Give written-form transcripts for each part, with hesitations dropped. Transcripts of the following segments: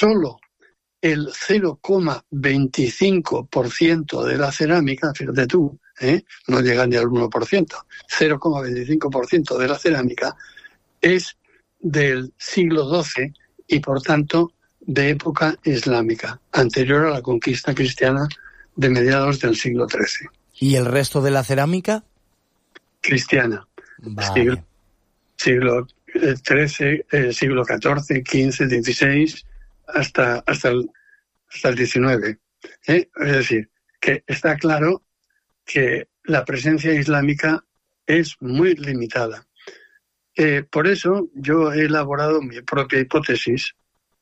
solo el 0,25% de la cerámica, fíjate tú, no llega ni al 1%, 0,25% de la cerámica es del siglo XII y, por tanto, de época islámica, anterior a la conquista cristiana de mediados del siglo XIII. ¿Y el resto de la cerámica? Cristiana. Vale. Siglo XIII, siglo XIV, XV, XVI, hasta el XIX. Es decir, que está claro que la presencia islámica es muy limitada. Por eso yo he elaborado mi propia hipótesis.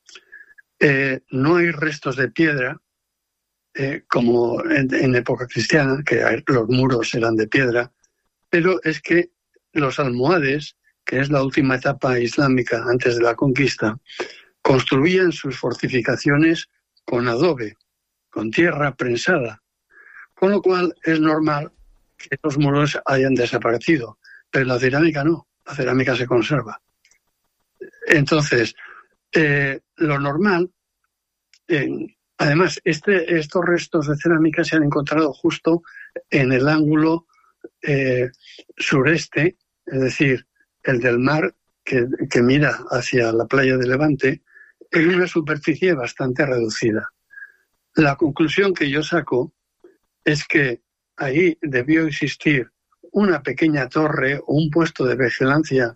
No hay restos de piedra, como en época cristiana, que los muros eran de piedra, pero es que los almohades, que es la última etapa islámica antes de la conquista, construían sus fortificaciones con adobe, con tierra prensada, con lo cual es normal que los muros hayan desaparecido, pero la cerámica no, la cerámica se conserva. Entonces, lo normal, además, estos restos de cerámica se han encontrado justo en el ángulo sureste, es decir, el del mar que mira hacia la playa de Levante, en una superficie bastante reducida. La conclusión que yo saco es que ahí debió existir una pequeña torre o un puesto de vigilancia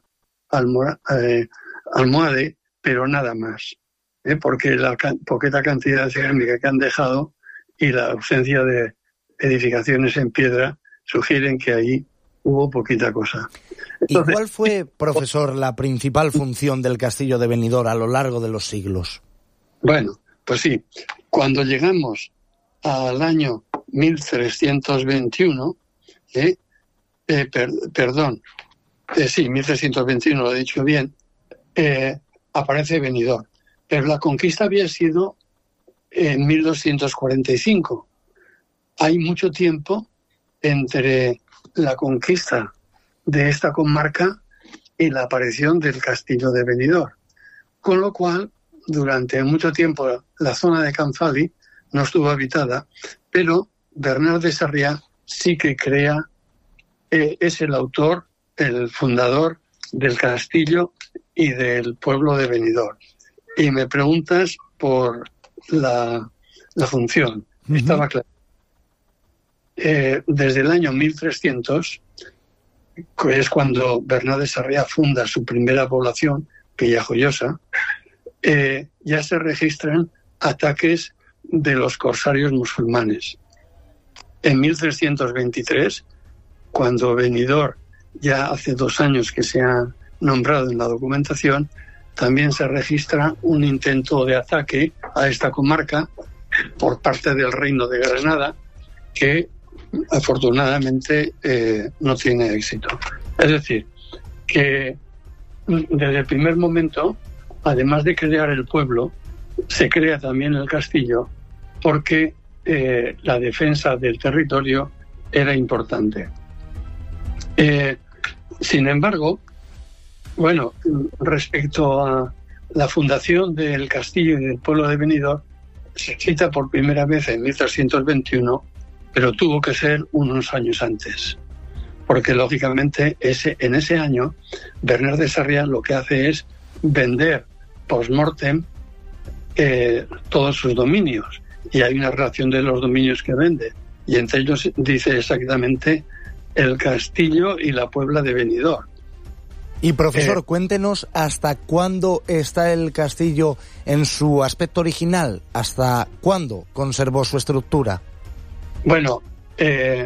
almohade, pero nada más, porque la poquita cantidad de cerámica que han dejado y la ausencia de edificaciones en piedra sugieren que ahí hubo poquita cosa. Entonces, ¿y cuál fue, profesor, la principal función del castillo de Benidorm a lo largo de los siglos? Bueno, pues sí, cuando llegamos al año 1321, 1321, lo he dicho bien, aparece Benidorm. Pero la conquista había sido en 1245. Hay mucho tiempo entre la conquista de esta comarca y la aparición del castillo de Benidorm. Con lo cual, durante mucho tiempo, la zona de Canfali no estuvo habitada, pero Bernat de Sarriá sí que es el autor, el fundador del castillo y del pueblo de Benidorm. Y me preguntas por la función. Uh-huh. Estaba claro. Desde el año 1300, que es cuando Bernat de Sarriá funda su primera población, Pellajoyosa, ya se registran ataques de los corsarios musulmanes. En 1323, cuando Benidorm ya hace 2 años que se ha nombrado en la documentación, también se registra un intento de ataque a esta comarca por parte del Reino de Granada, que afortunadamente no tiene éxito. Es decir, que desde el primer momento, además de crear el pueblo, se crea también el castillo, porque la defensa del territorio era importante. Sin embargo, bueno, respecto a la fundación del castillo y del pueblo de Benidorm, se cita por primera vez en 1321, pero tuvo que ser unos años antes, porque lógicamente en ese año Bernat de Sarriá lo que hace es vender post-mortem todos sus dominios, y hay una relación de los dominios que vende, y entre ellos dice exactamente el castillo y la puebla de Benidorm. Y profesor, cuéntenos hasta cuándo está el castillo en su aspecto original, hasta cuándo conservó su estructura. Bueno, en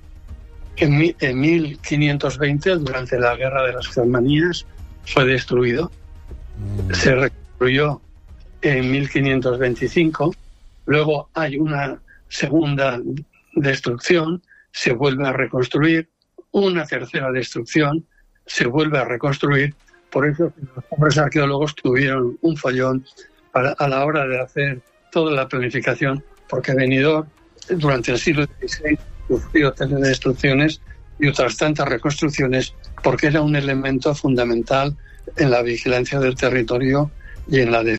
1520, durante la Guerra de las Germanías, fue destruido. Se reconstruyó en 1525, luego hay una segunda destrucción, se vuelve a reconstruir, una tercera destrucción, se vuelve a reconstruir. Por eso los pobres arqueólogos tuvieron un follón a la hora de hacer toda la planificación, porque Benidorm durante el siglo XVI sufrió tales destrucciones y otras tantas reconstrucciones, porque era un elemento fundamental en la vigilancia del territorio y en la defensa